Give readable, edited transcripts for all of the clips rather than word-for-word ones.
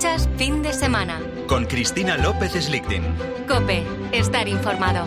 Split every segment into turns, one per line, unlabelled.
Escuchas Fin de Semana.
Con Cristina López Slichting.
COPE. Estar informado.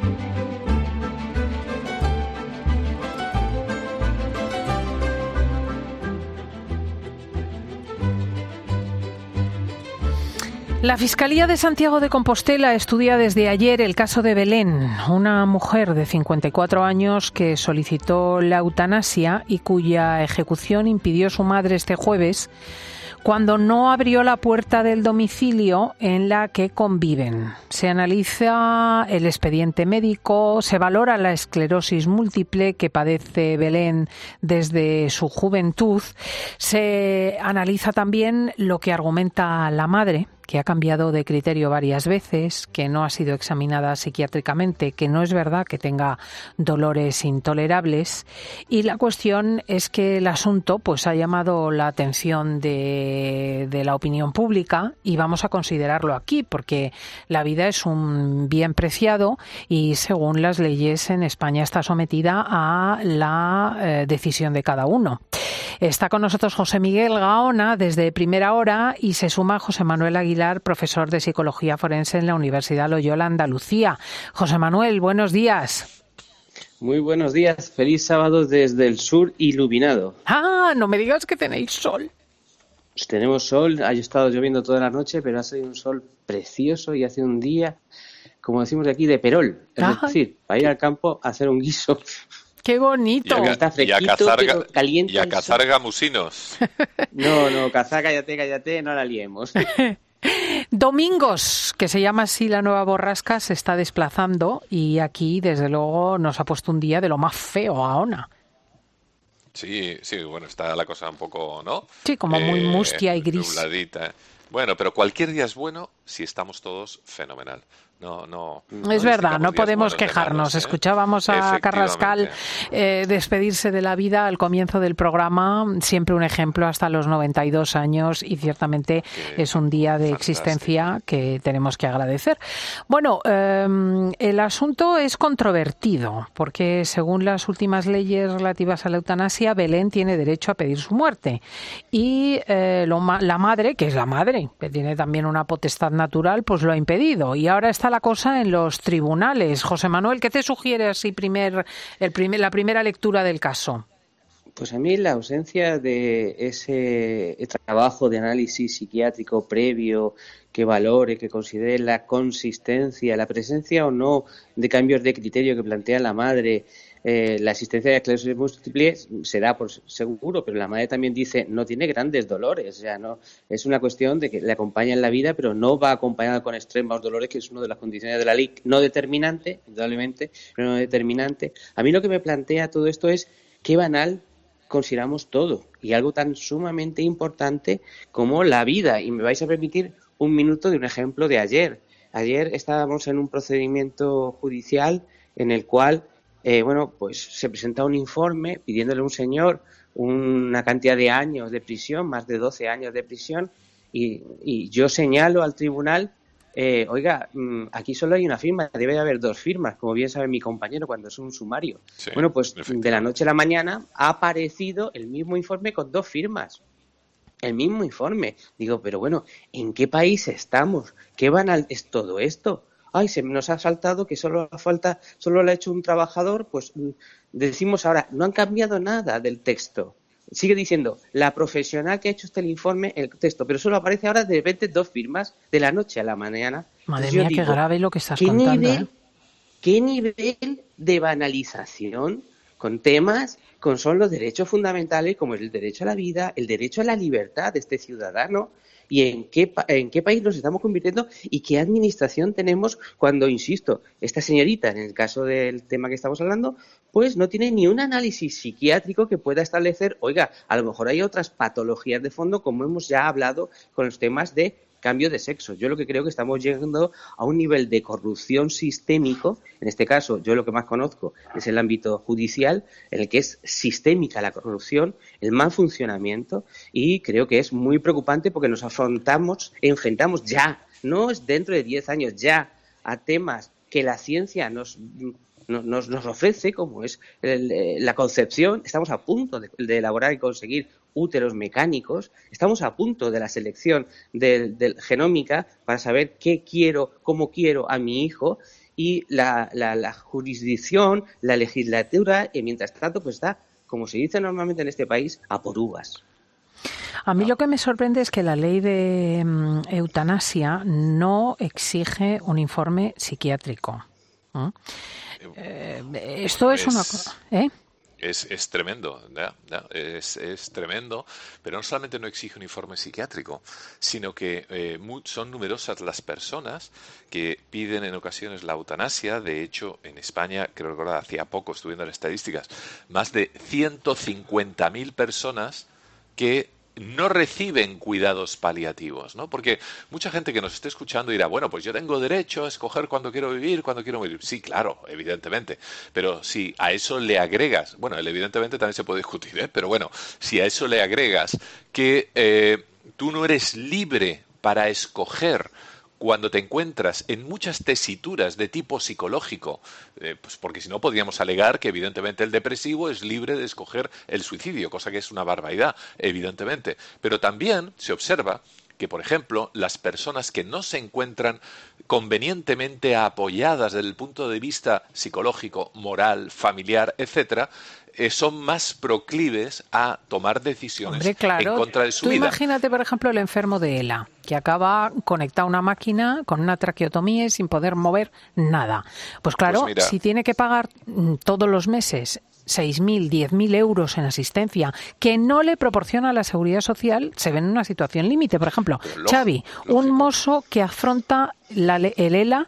La Fiscalía de Santiago de Compostela estudia desde ayer el caso de Belén, una mujer de 54 años que solicitó la eutanasia y cuya ejecución impidió su madre este jueves cuando no abrió la puerta del domicilio en la que conviven. Se analiza el expediente médico, se valora la esclerosis múltiple que padece Belén desde su juventud, se analiza también lo que argumenta la madre, que ha cambiado de criterio varias veces, que no ha sido examinada psiquiátricamente, que no es verdad que tenga dolores intolerables. Y la cuestión es que el asunto pues ha llamado la atención de la opinión pública y vamos a considerarlo aquí porque la vida es un bien preciado y según las leyes en España está sometida a la decisión de cada uno. Está con nosotros José Miguel Gaona desde Primera Hora y se suma José Manuel Aguilar, profesor de Psicología Forense en la Universidad Loyola Andalucía. José Manuel, buenos días.
Muy buenos días, feliz sábado desde el sur iluminado.
Ah, no me digas que tenéis sol.
Pues tenemos sol, ha estado lloviendo toda la noche, pero ha sido un sol precioso y hace un día, como decimos aquí, de perol. Es decir, para ir al campo a hacer un guiso.
¡Qué bonito!
Está fresquito, pero caliente.
Y a cazar gamusinos.
No, cazar, cállate, no la liemos.
Domingos, que se llama así la nueva borrasca, se está desplazando y aquí, desde luego, nos ha puesto un día de lo más feo, Gaona.
Sí, bueno, está la cosa un poco, ¿no?
Sí, como muy mustia y gris.
Nubladita. Bueno, pero cualquier día es bueno si estamos todos fenomenal. No.
Es verdad, no podemos quejarnos. Escuchábamos a Carrascal despedirse de la vida al comienzo del programa, siempre un ejemplo hasta los 92 años y ciertamente es un día de existencia que tenemos que agradecer. Bueno, el asunto es controvertido porque según las últimas leyes relativas a la eutanasia, Belén tiene derecho a pedir su muerte y la madre, que es la madre, que tiene también una potestad natural, pues lo ha impedido y ahora está la cosa en los tribunales. José Manuel, ¿qué te sugiere así la primera lectura del caso?
Pues a mí la ausencia de ese trabajo de análisis psiquiátrico previo que valore, que considere la consistencia, la presencia o no de cambios de criterio que plantea la madre, la existencia de esclerosis múltiple se da por seguro, pero la madre también dice no tiene grandes dolores, o sea, no es una cuestión de que le acompaña en la vida, pero no va acompañada con extremos dolores, que es una de las condiciones de la ley, no determinante, indudablemente, pero no determinante. A mí lo que me plantea todo esto es qué banal consideramos todo y algo tan sumamente importante como la vida. Y me vais a permitir un minuto de un ejemplo de ayer. Ayer estábamos en un procedimiento judicial en el cual pues se presenta un informe pidiéndole a un señor una cantidad de años de prisión, más de 12 años de prisión, y yo señalo al tribunal, aquí solo hay una firma, debe de haber dos firmas, como bien sabe mi compañero cuando es un sumario. Sí, bueno, pues de la noche a la mañana ha aparecido el mismo informe con dos firmas. El mismo informe. Digo, pero bueno, ¿en qué país estamos? ¿Qué banal es todo esto? Ay, se nos ha saltado que solo lo ha hecho un trabajador, pues decimos ahora, no han cambiado nada del texto. Sigue diciendo, la profesional que ha hecho el informe, el texto, pero solo aparece ahora de repente dos firmas de la noche a la mañana.
Madre mía, qué grave lo que estás contando.
¿Qué nivel de banalización con temas son los derechos fundamentales como el derecho a la vida, el derecho a la libertad de este ciudadano? ¿Y en qué país nos estamos convirtiendo y qué administración tenemos cuando, insisto, esta señorita, en el caso del tema que estamos hablando, pues no tiene ni un análisis psiquiátrico que pueda establecer, oiga, a lo mejor hay otras patologías de fondo, como hemos ya hablado con los temas de cambio de sexo. Yo lo que creo que estamos llegando a un nivel de corrupción sistémico, en este caso yo lo que más conozco es el ámbito judicial, en el que es sistémica la corrupción, el mal funcionamiento, y creo que es muy preocupante porque nos enfrentamos ya, no es dentro de 10 años, ya, a temas que la ciencia nos nos ofrece, como es la concepción. Estamos a punto de elaborar y conseguir úteros mecánicos, estamos a punto de la selección del genómica para saber qué quiero, cómo quiero a mi hijo, y la jurisdicción, la legislatura, mientras tanto, pues está, como se dice normalmente en este país, a por uvas.
A mí lo que me sorprende es que la ley de eutanasia no exige un informe psiquiátrico. Esto es una cosa.
Es tremendo, es tremendo, pero no solamente no exige un informe psiquiátrico, sino que son numerosas las personas que piden en ocasiones la eutanasia. De hecho, en España, creo recordar, hacía poco, estuve viendo las estadísticas, más de 150.000 personas que no reciben cuidados paliativos, ¿no? Porque mucha gente que nos esté escuchando dirá, bueno, pues yo tengo derecho a escoger cuándo quiero vivir, cuándo quiero morir. Sí, claro, evidentemente. Pero si a eso le agregas, bueno, evidentemente también se puede discutir, ¿eh? Pero bueno, si a eso le agregas que tú no eres libre para escoger cuando te encuentras en muchas tesituras de tipo psicológico, pues porque si no podríamos alegar que evidentemente el depresivo es libre de escoger el suicidio, cosa que es una barbaridad, evidentemente. Pero también se observa que, por ejemplo, las personas que no se encuentran convenientemente apoyadas desde el punto de vista psicológico, moral, familiar, etcétera, son más proclives a tomar decisiones.
Hombre, claro,
en contra de su vida.
Tú imagínate, por ejemplo, el enfermo de ELA, que acaba conectado a una máquina con una traqueotomía y sin poder mover nada. Pues claro,
Pues mira,
si tiene que pagar todos los meses 6.000, 10.000 euros en asistencia que no le proporciona la Seguridad Social, se ve en una situación límite. Por ejemplo, Xavi, un mozo que afronta el ELA,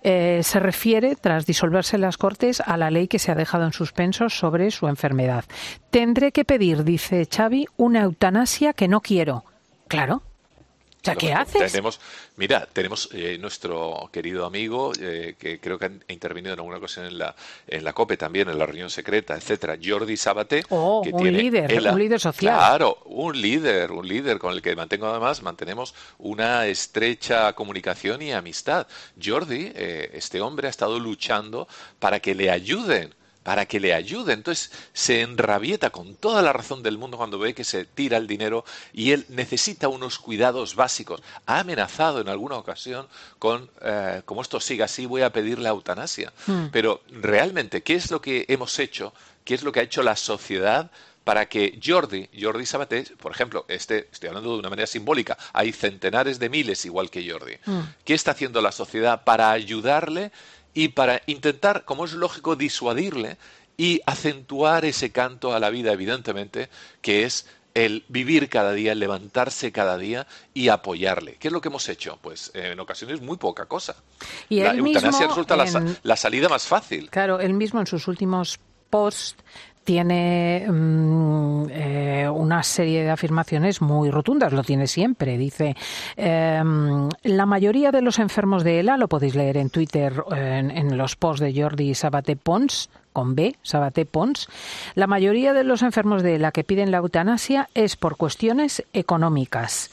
se refiere, tras disolverse las Cortes, a la ley que se ha dejado en suspenso sobre su enfermedad. Tendré que pedir, dice Xavi, una eutanasia que no quiero. Claro. O sea, ¿qué haces?
Tenemos nuestro querido amigo, que creo que ha intervenido en alguna ocasión en la COPE también, en la reunión secreta, etcétera, Jordi Sabaté, que
un
tiene
líder social.
Claro, un líder con el que mantenemos una estrecha comunicación y amistad. Jordi, este hombre ha estado luchando para que le ayuden. Entonces se enrabieta con toda la razón del mundo cuando ve que se tira el dinero y él necesita unos cuidados básicos. Ha amenazado en alguna ocasión con, como esto siga así, voy a pedir la eutanasia. Pero realmente, ¿qué es lo que hemos hecho? ¿Qué es lo que ha hecho la sociedad para que Jordi Sabaté, por ejemplo, estoy hablando de una manera simbólica, hay centenares de miles igual que Jordi? ¿Qué está haciendo la sociedad para ayudarle y para intentar, como es lógico, disuadirle y acentuar ese canto a la vida, evidentemente, que es el vivir cada día, el levantarse cada día y apoyarle? ¿Qué es lo que hemos hecho? Pues en ocasiones muy poca cosa.
Y
la
él
eutanasia
mismo
resulta la salida más fácil.
Claro, él mismo en sus últimos posts tiene una serie de afirmaciones muy rotundas, lo tiene siempre. Dice, la mayoría de los enfermos de ELA, lo podéis leer en Twitter, en los posts de Jordi Sabaté Pons, con B, Sabaté Pons, la mayoría de los enfermos de ELA que piden la eutanasia es por cuestiones económicas.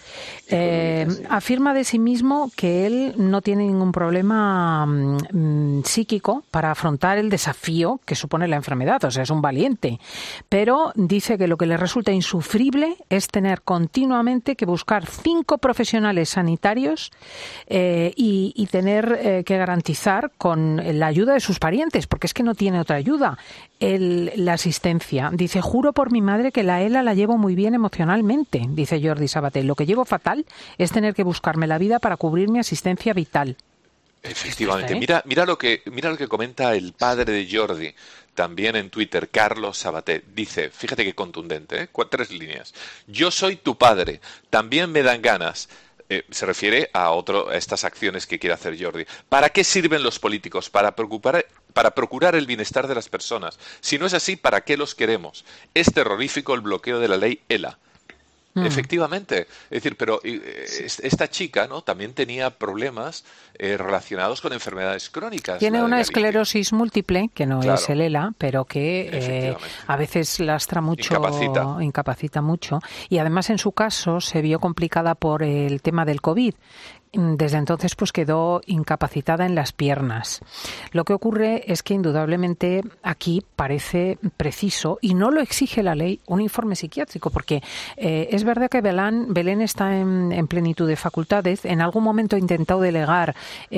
Afirma de sí mismo que él no tiene ningún problema psíquico para afrontar el desafío que supone la enfermedad, o sea, es un valiente. Pero dice que lo que le resulta insufrible es tener continuamente que buscar 5 profesionales sanitarios y tener que garantizar con la ayuda de sus parientes, porque es que no tiene otra ayuda. La asistencia. Dice, juro por mi madre que la ELA la llevo muy bien emocionalmente, dice Jordi Sabaté. Lo que llevo fatal es tener que buscarme la vida para cubrir mi asistencia vital.
Efectivamente. Mira lo que comenta el padre de Jordi, también en Twitter, Carlos Sabaté. Dice, fíjate qué contundente, 3 líneas. Yo soy tu padre, también me dan ganas. Se refiere a estas acciones que quiere hacer Jordi. ¿Para qué sirven los políticos? Para procurar el bienestar de las personas. Si no es así, ¿para qué los queremos? Es terrorífico el bloqueo de la ley ELA. Efectivamente. Es decir, pero esta chica, ¿no?, también tenía problemas relacionados con enfermedades crónicas.
Tiene una esclerosis múltiple, que no es el ELA, pero que a veces lastra mucho, incapacita mucho. Y además, en su caso, se vio complicada por el tema del COVID, Desde entonces pues quedó incapacitada en las piernas. Lo que ocurre es que indudablemente aquí parece preciso, y no lo exige la ley, un informe psiquiátrico, porque es verdad que Belén está en plenitud de facultades. En algún momento ha intentado delegar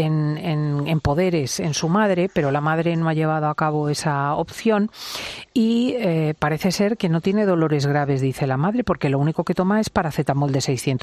en poderes en su madre, pero la madre no ha llevado a cabo esa opción, y parece ser que no tiene dolores graves, dice la madre, porque lo único que toma es paracetamol de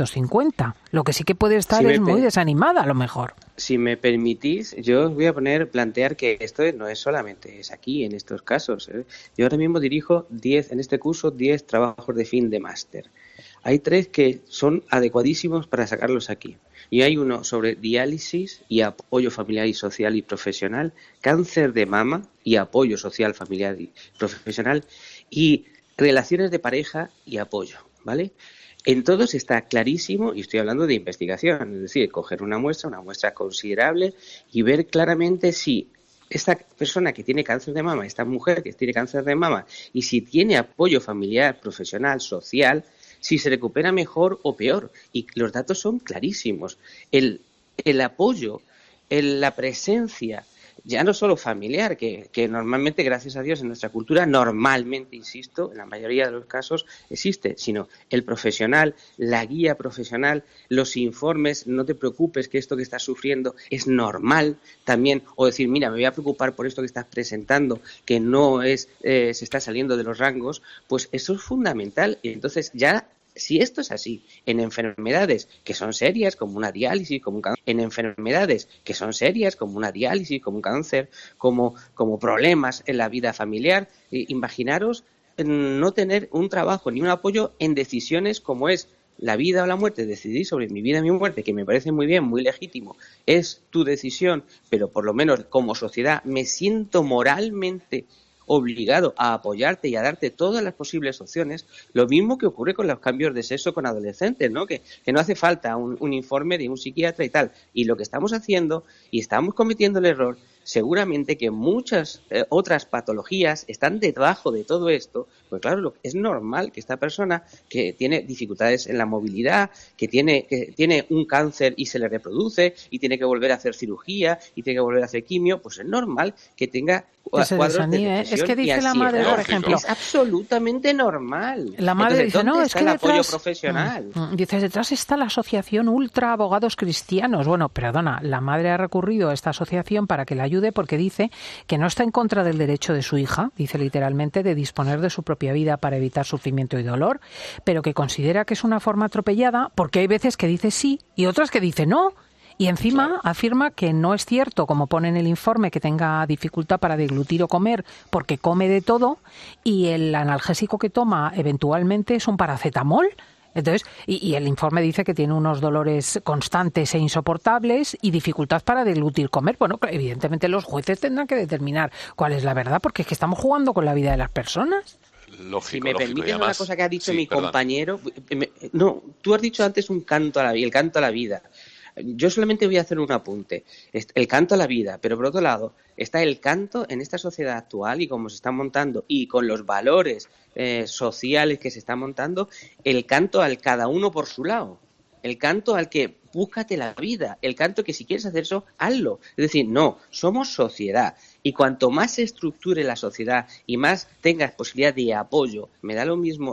650. Lo que sí que puede estar es muy desanimada, a lo mejor.
Si me permitís, yo os voy a plantear que esto no es solamente aquí, en estos casos. Yo ahora mismo dirijo 10 trabajos de fin de máster. Hay 3 que son adecuadísimos para sacarlos aquí. Y hay uno sobre diálisis y apoyo familiar y social y profesional, cáncer de mama y apoyo social, familiar y profesional, y relaciones de pareja y apoyo, ¿vale? En todos está clarísimo, y estoy hablando de investigación, es decir, coger una muestra considerable y ver claramente si esta persona que tiene cáncer de mama, esta mujer que tiene cáncer de mama, y si tiene apoyo familiar, profesional, social, si se recupera mejor o peor. Y los datos son clarísimos. El apoyo, la presencia, ya no solo familiar, que normalmente, gracias a Dios, en nuestra cultura, normalmente, insisto, en la mayoría de los casos existe, sino el profesional, la guía profesional, los informes, no te preocupes que esto que estás sufriendo es normal también, o decir, mira, me voy a preocupar por esto que estás presentando, que no es, se está saliendo de los rangos, pues eso es fundamental. Y entonces ya, si esto es así, en enfermedades que son serias, como una diálisis, como un cáncer, en enfermedades que son serias, como una diálisis, como un cáncer, como problemas en la vida familiar, imaginaros no tener un trabajo ni un apoyo en decisiones como es la vida o la muerte. Decidir sobre mi vida y mi muerte, que me parece muy bien, muy legítimo, es tu decisión, pero por lo menos como sociedad me siento moralmente obligado a apoyarte y a darte todas las posibles opciones. Lo mismo que ocurre con los cambios de sexo con adolescentes, ¿no? Que no hace falta un informe de un psiquiatra y tal. Y lo que estamos haciendo, y estamos cometiendo el error, seguramente que muchas otras patologías están debajo de todo esto, pues claro, es normal que esta persona que tiene dificultades en la movilidad, que tiene un cáncer y se le reproduce y tiene que volver a hacer cirugía y tiene que volver a hacer quimio, pues es normal que tenga cuadros de depresión.
Es que dice la madre, por ejemplo,
es absolutamente normal.
La madre dice, no, es que
el apoyo
detrás,
profesional.
Dice, detrás está la asociación Ultra Abogados Cristianos. Bueno, perdona, la madre ha recurrido a esta asociación para que la ayude porque dice que no está en contra del derecho de su hija, dice literalmente, de disponer de su propia vida para evitar sufrimiento y dolor, pero que considera que es una forma atropellada porque hay veces que dice sí y otras que dice no. Y encima afirma que no es cierto, como pone en el informe, que tenga dificultad para deglutir o comer porque come de todo, y el analgésico que toma eventualmente es un paracetamol. Entonces, y el informe dice que tiene unos dolores constantes e insoportables y dificultad para deglutir, comer. Bueno, evidentemente los jueces tendrán que determinar cuál es la verdad, porque es que estamos jugando con la vida de las personas.
Lógico,
si me permites
además,
una cosa que ha dicho mi
perdón.
compañero, no, tú has dicho antes el canto a la vida. Yo solamente voy a hacer un apunte. El canto a la vida, pero por otro lado está el canto en esta sociedad actual y cómo se está montando y con los valores sociales que se están montando, el canto al cada uno por su lado. El canto al que búscate la vida, el canto que si quieres hacer eso, hazlo. Es decir, no, somos sociedad y cuanto más se estructure la sociedad y más tengas posibilidad de apoyo, me da lo mismo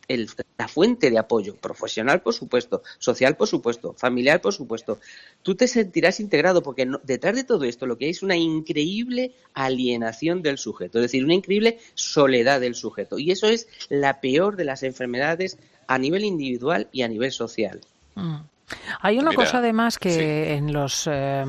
la fuente de apoyo, profesional por supuesto, social por supuesto, familiar por supuesto, tú te sentirás integrado porque detrás de todo esto lo que hay es una increíble alienación del sujeto, es decir, una increíble soledad del sujeto y eso es la peor de las enfermedades a nivel individual y a nivel social.
Hay una cosa además que sí.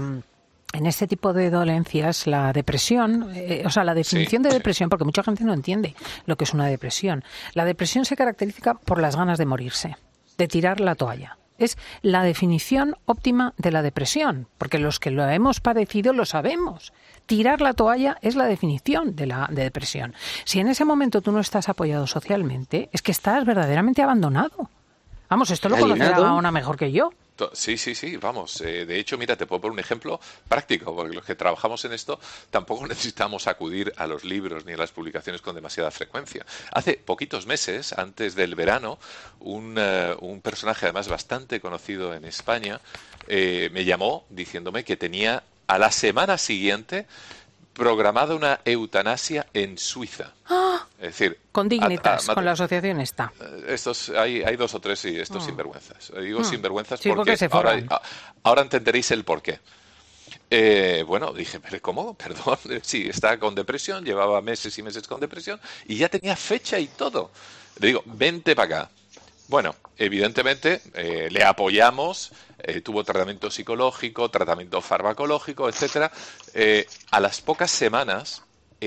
En este tipo de dolencias, la depresión, la definición de depresión, porque mucha gente no entiende lo que es una depresión. La depresión se caracteriza por las ganas de morirse, de tirar la toalla. Es la definición óptima de la depresión, porque los que lo hemos padecido lo sabemos. Tirar la toalla es la definición de depresión. Si en ese momento tú no estás apoyado socialmente, es que estás verdaderamente abandonado. Vamos, esto lo conocerá una mejor que yo.
Sí, vamos. De hecho, mira, te puedo poner un ejemplo práctico, porque los que trabajamos en esto tampoco necesitamos acudir a los libros ni a las publicaciones con demasiada frecuencia. Hace poquitos meses, antes del verano, un personaje además bastante conocido en España me llamó diciéndome que tenía a la semana siguiente programada una eutanasia en Suiza.
¡Ah!
Es decir,
con Dignitas, con la asociación esta.
Hay 2 o 3 sinvergüenzas. Digo sinvergüenzas
sí, porque se
ahora entenderéis el porqué. Bueno, dije, ¿pero cómo? Perdón. Sí, está con depresión, llevaba meses y meses con depresión y ya tenía fecha y todo. Le digo, vente para acá. Bueno, evidentemente le apoyamos, tuvo tratamiento psicológico, tratamiento farmacológico, etcétera. A las pocas semanas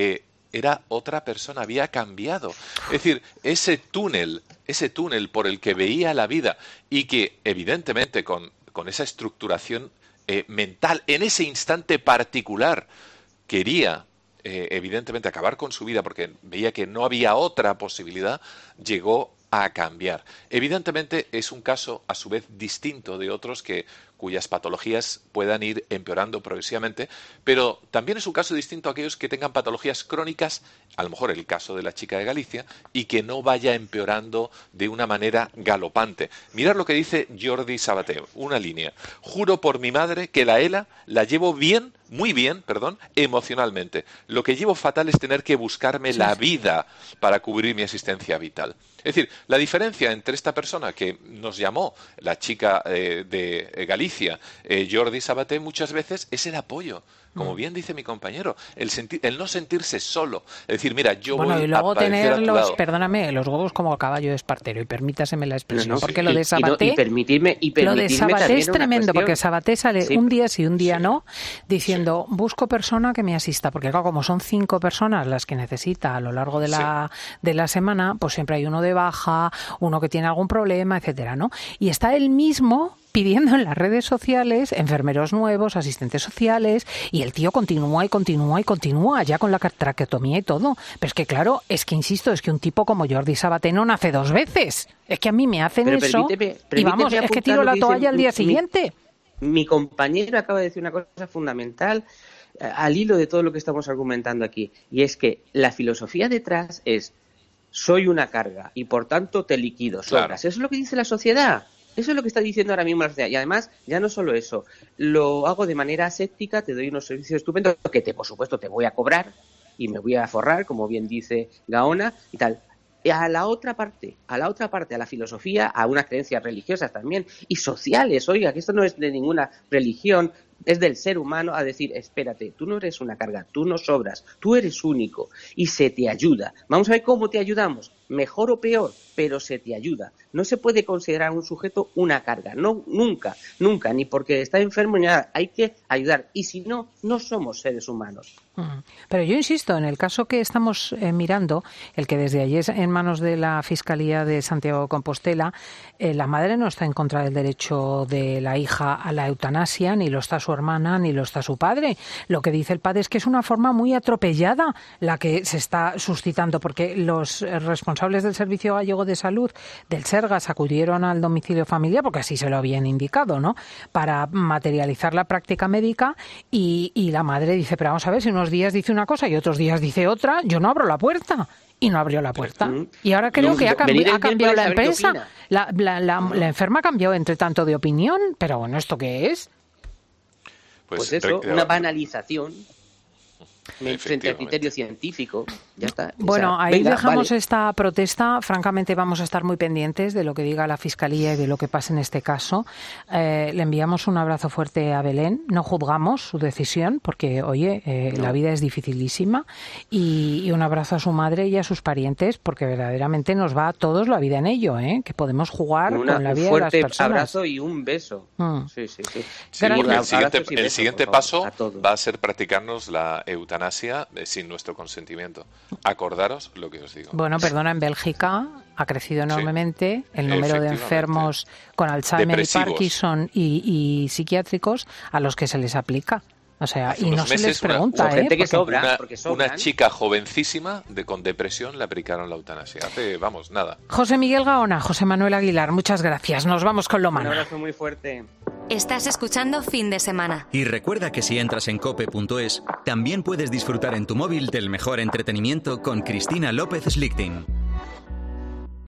era otra persona, había cambiado. Es decir, ese túnel por el que veía la vida y que evidentemente con esa estructuración mental en ese instante particular quería evidentemente acabar con su vida porque veía que no había otra posibilidad, llegó a cambiar. Evidentemente es un caso a su vez distinto de otros cuyas patologías puedan ir empeorando progresivamente, pero también es un caso distinto a aquellos que tengan patologías crónicas, a lo mejor el caso de la chica de Galicia, y que no vaya empeorando de una manera galopante. Mirad lo que dice Jordi Sabaté, una línea. Juro por mi madre que la ELA la llevo bien, muy bien, emocionalmente. Lo que llevo fatal es tener que buscarme la vida para cubrir mi existencia vital. Es decir, la diferencia entre esta persona que nos llamó, la chica de Galicia, Jordi Sabaté, muchas veces es el apoyo. Como bien dice mi compañero, el no sentirse solo. Es decir, mira, yo voy
y luego
a padecer
tener
a tu lado.
Perdóname, los huevos como el caballo de Espartero, y permítaseme la expresión, porque lo de Sabaté,
lo
de Sabaté es tremendo, porque Sabaté sale un día sí, un día no, diciendo, busco persona que me asista, porque claro, como son 5 personas las que necesita a lo largo de la semana, pues siempre hay uno de baja, uno que tiene algún problema, etcétera, ¿no? Y está él mismo pidiendo en las redes sociales enfermeros nuevos, asistentes sociales, y el tío continúa, ya con la traqueotomía y todo. Pero es que claro, insisto, es que un tipo como Jordi Sabaté no nace 2 veces. Es que a mí me hacen eso y vamos, es que tiro la toalla al día siguiente.
Mi compañero acaba de decir una cosa fundamental al hilo de todo lo que estamos argumentando aquí, y es que la filosofía detrás es soy una carga y por tanto te liquido, sobras. Claro. Eso es lo que dice la sociedad. Eso es lo que está diciendo ahora mismo la sociedad. Y además, ya no solo eso, lo hago de manera aséptica, te doy unos servicios estupendos que por supuesto te voy a cobrar y me voy a forrar, como bien dice Gaona y tal. Y a la otra parte, a la filosofía, a unas creencias religiosas también y sociales. Oiga, que esto no es de ninguna religión, es del ser humano, a decir, espérate, tú no eres una carga, tú no sobras, tú eres único y se te ayuda. Vamos a ver cómo te ayudamos, mejor o peor, pero se te ayuda. No se puede considerar un sujeto una carga, no, nunca, ni porque está enfermo ni nada. Hay que ayudar y si no, no somos seres humanos.
Pero yo insisto, en el caso que estamos mirando, el que desde ayer en manos de la Fiscalía de Santiago de Compostela, la madre no está en contra del derecho de la hija a la eutanasia, ni lo está su hermana, ni lo está su padre. Lo que dice el padre es que es una forma muy atropellada la que se está suscitando, porque los responsables del Servicio Gallego de Salud, del Sergas, acudieron al domicilio familiar, porque así se lo habían indicado, ¿no?, para materializar la práctica médica, y la madre dice, pero vamos a ver, si unos días dice una cosa y otros días dice otra, yo no abro la puerta. Y no abrió la puerta. Y ahora creo que ha cambiado la empresa. La enferma ha cambiado entre tanto de opinión, pero bueno, ¿esto qué es?
Pues eso, una banalización frente al criterio científico. Ya está.
Bueno, ahí dejamos esta protesta. Francamente, vamos a estar muy pendientes de lo que diga la Fiscalía y de lo que pase en este caso. Le enviamos un abrazo fuerte a Belén. No juzgamos su decisión porque, oye, la vida es dificilísima. Y un abrazo a su madre y a sus parientes porque verdaderamente nos va a todos la vida en ello, ¿eh? Que podemos jugar con la vida de las personas.
Un fuerte abrazo y un beso. Sí.
El siguiente paso va a ser practicarnos la eutanasia sin nuestro consentimiento. Acordaros lo que os digo.
Bueno, perdona, en Bélgica ha crecido enormemente el número de enfermos con Alzheimer y Parkinson y psiquiátricos a los que se les aplica. O sea, y no se les pregunta,
una chica jovencísima con depresión le aplicaron la eutanasia. Hace, nada.
José Miguel Gaona, José Manuel Aguilar, muchas gracias. Nos vamos con Lomana.
Un abrazo muy fuerte.
Estás escuchando Fin de Semana.
Y recuerda que si entras en cope.es, también puedes disfrutar en tu móvil del mejor entretenimiento con Cristina López Slichting.